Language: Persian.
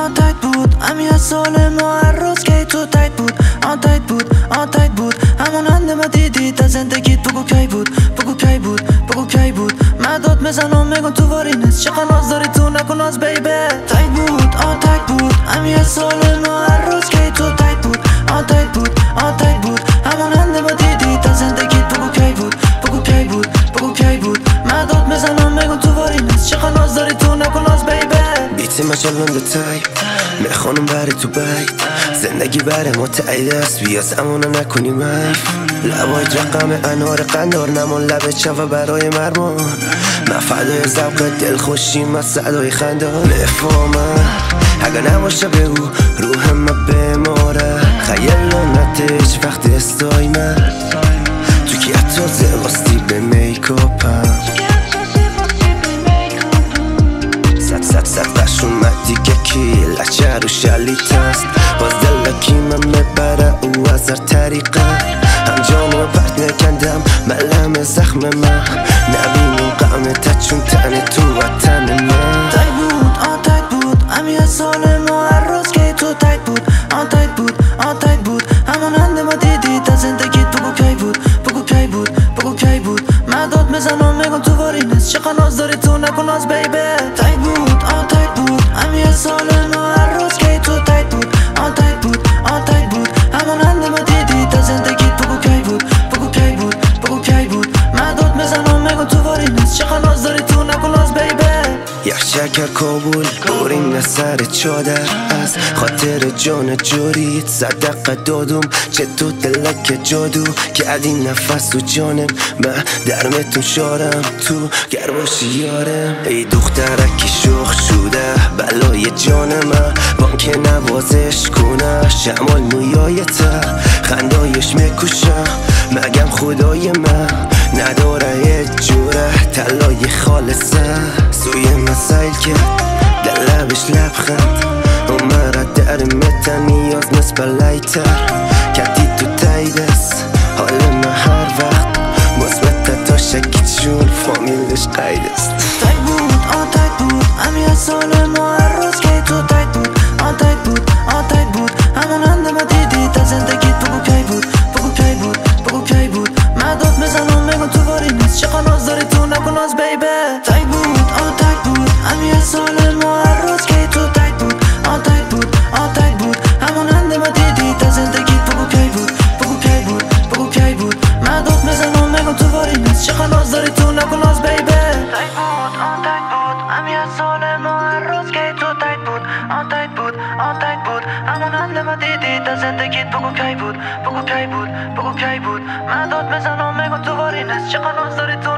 تایت بود همین سال ما هر روز که تو تایت بود تایت بود تایت بود همون هنده دیدی تا زندگیت بگو کی بود بگو کی بود بگو کی بود مداد میزنم میگم تو واری نیست چقدر ناز داری تو نکن از بیبی تایت بود تایت بود همین سال ما هر روز که تو تایت بود تایت بود تایت بود همون هنده دیدی تا زندگیت بگو کی بود بگو کی بود بگو کی بود مداد میزنم میگم تو واری نیست چقدر ناز داری تو نکن از بیبی بیتی مجلنده تایپ میخوانم بری تو بیت زندگی بره ما تایید است بیا زمانه نکنی میف لبای رقم انار قندار نمان لبه چوه برای مرمان من فدای ذوق دل خوشیم از صدای خندان نفهمم اگه نباشه به او روح من بماره خیلانتش وقت استای من تو که حتی زواستی به میکاپم صد قشون مدی که کی لچه رو شلیت است باز دلکی من میبره او از هر طریقه هم جانو پرت نکندم ملم زخم من نبینیم قمتت چون تنه تو وطن من تایت بود تایت بود همین سال ما هر روز که تو تایت بود تایت بود تایت بود همون هنده ما دیدی تا زندگیت بگو کی بود بگو کی بود بگو کی بود مداد میزنم میگم تو واری نیست چقدر ناز داری تو نکن از بیبی تایت بود تایت بود همین سال ما هر روز که تو تایت بود تایت بود تایت بود همون هنده ما دیدی تا زندگیت بگو کی بود بگو کی بود بگو کی بود مداد میزنم میگم تو واری نیست چقدر ناز داری تو نکن از بیبی یخشکر کابل بورین سر چادر از خاطر جان جوریت صدقه دادم چه تو دلک جادو کردی نفس تو جانم من درمتون شارم تو گر باشی یارم ای دخترکی شوخ شده بلای جان من بانک نوازش کنه شمال مویایته خندایش میکشم مگم خدای من نداره یه جوره طلای خالصه سوی مسایل کرد در لبش لبخند عمره در متن نیاز نسبه لیتر کردی تو تایدست حال من هر وقت مثبت تا شکیت چون فامیلش قیدست تایت بود تایت بود همین سال ما هر روز که تو تایت بود تایت بود تایت بود همون هنده ما دیدی تا زندگیت بگو کی بود بگو کی بود بگو کی بود مداد میزنم میگم تو واری نیست چقدر ناز داری تو نکن از بیبی تایت بود تایت بود همین سال ما هر روز که تو تایت بود تایت بود تایت بود همون هنده ما دیدی تا زندگیت بگو کی بود بگو کی بود بگو کی بود مداد میزنم میگم تو واری نیست چقدر ناز داری تو نکن از بیبی تایت بود همین سال ما هر روز که تو تایت بود تایت بود تایت بود همون هنده ما دیدی تا زندگیت بگو کی بود بگو کی بود بگو کی بود مداد میزنم میگم تو واری نیست چقدر ناز داری تو